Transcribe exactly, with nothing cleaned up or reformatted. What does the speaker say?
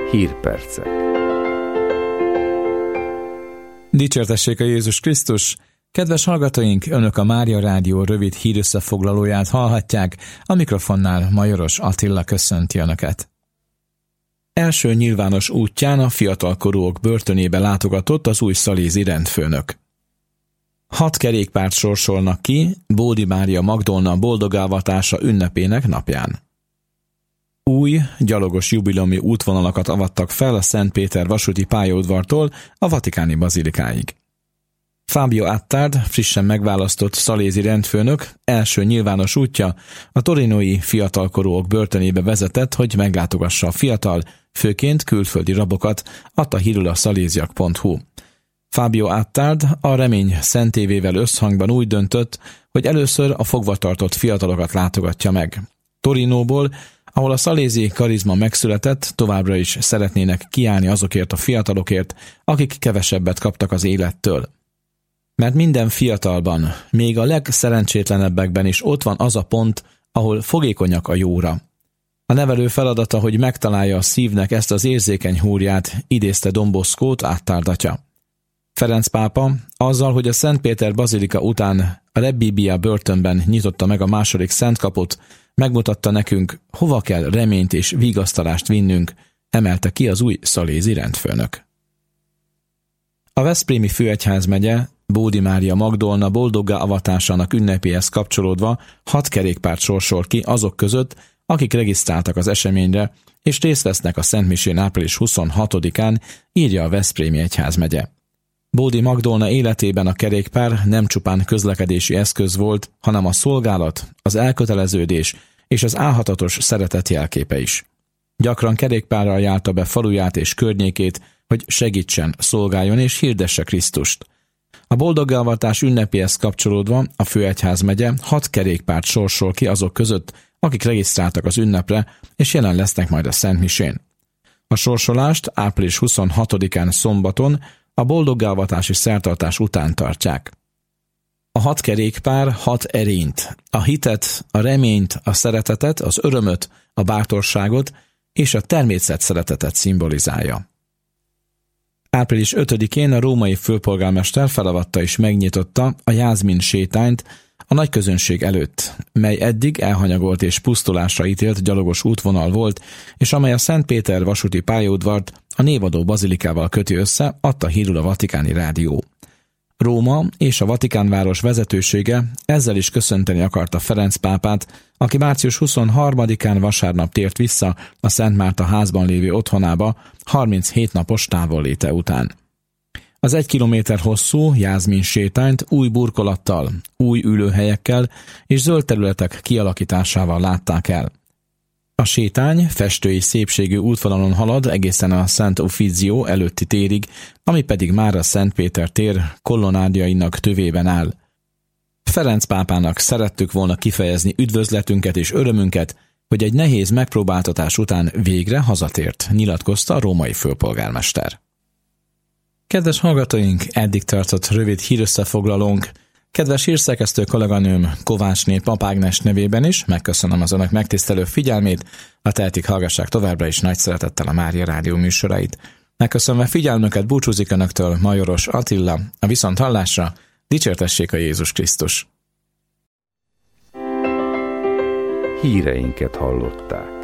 Hírpercek. Dicsértessék a Jézus Krisztus! Kedves hallgatóink, Önök a Mária Rádió rövid hírösszefoglalóját hallhatják, a mikrofonnál Majoros Attila köszönti Önöket. Első nyilvános útján a fiatalkorúak börtönébe látogatott az új szalézi rendfőnök. Hat kerékpárt sorsolnak ki Bódi Mária Magdolna boldogálvatása ünnepének napján. Új, gyalogos jubileumi útvonalakat avattak fel a Szentpéter vasúti pályaudvartól a Vatikáni bazilikáig. Fábio Attard, frissen megválasztott szalézi rendfőnök, első nyilvános útja a torinói fiatalkorúak börtönébe vezetett, hogy meglátogassa a fiatal, főként külföldi rabokat, adta hírül a szaléziak pont hu. Fábio Attard a Remény szentévével összhangban úgy döntött, hogy először a fogvatartott fiatalokat látogatja meg. Torinóból, ahol a szalézi karizma megszületett, továbbra is szeretnének kiállni azokért a fiatalokért, akik kevesebbet kaptak az élettől. Mert minden fiatalban, még a legszerencsétlenebbekben is ott van az a pont, ahol fogékonyak a jóra. A nevelő feladata, hogy megtalálja a szívnek ezt az érzékeny húrját, idézte Don Boscót Attard atya. Ferenc pápa azzal, hogy a Szentpéter bazilika után a Rebbibia börtönben nyitotta meg a második szentkaput, megmutatta nekünk, hova kell reményt és vigasztalást vinnünk, emelte ki az új szalézi rendfőnök. A veszprémi főegyházmegye Bódi Mária Magdolna boldoggá avatásának ünnepéhez kapcsolódva hat kerékpárt sorsol ki azok között, akik regisztráltak az eseményre, és részt vesznek a szentmisén április huszonhatodikán, írja a veszprémi egyházmegye. Bódi Magdolna életében a kerékpár nem csupán közlekedési eszköz volt, hanem a szolgálat, az elköteleződés és az álhatatos szeretet jelképe is. Gyakran kerékpárral járta be faluját és környékét, hogy segítsen, szolgáljon és hirdesse Krisztust. A boldogálvatás ünnepéhez kapcsolódva a főegyházmegye hat kerékpárt sorsol ki azok között, akik regisztráltak az ünnepre, és jelen lesznek majd a szentmisén. A sorsolást április huszonhatodikán szombaton a boldogálvatási szertartás után tartják. A hat kerékpár hat erényt, a hitet, a reményt, a szeretetet, az örömöt, a bátorságot és a természet szeretetet szimbolizálja. április ötödikén a római főpolgármester felavatta és megnyitotta a Jászmin sétányt a nagy közönség előtt, mely eddig elhanyagolt és pusztulásra ítélt gyalogos útvonal volt, és amely a Szentpéter vasúti pályaudvart a névadó bazilikával köti össze, adta hírül a Vatikáni Rádió. Róma és a Vatikánváros vezetősége ezzel is köszönteni akarta Ferenc pápát, aki március huszonharmadikán vasárnap tért vissza a Szent Márta házban lévő otthonába harminchét napos távolléte után. Az egy kilométer hosszú Jászmin sétányt új burkolattal, új ülőhelyekkel és zöld területek kialakításával látták el. A sétány festői szépségű útvonalon halad egészen a Szent Uffizio előtti térig, ami pedig már a Szent Péter tér kolonnádjainak tövében áll. Ferenc pápának szerettük volna kifejezni üdvözletünket és örömünket, hogy egy nehéz megpróbáltatás után végre hazatért, nyilatkozta a római főpolgármester. Kedves hallgatóink, eddig tartott rövid hírösszefoglalónk. Kedves hírszerkesztő kolléganőm Kovácsné Pap Ágnes nevében is megköszönöm az önök megtisztelő figyelmét, a tehetik hallgassák továbbra is nagy szeretettel a Mária Rádió műsorait. Megköszönve figyelmüket búcsúzik önöktől Majoros Attila, a viszonthallásra, dicsértessék a Jézus Krisztus! Híreinket hallották.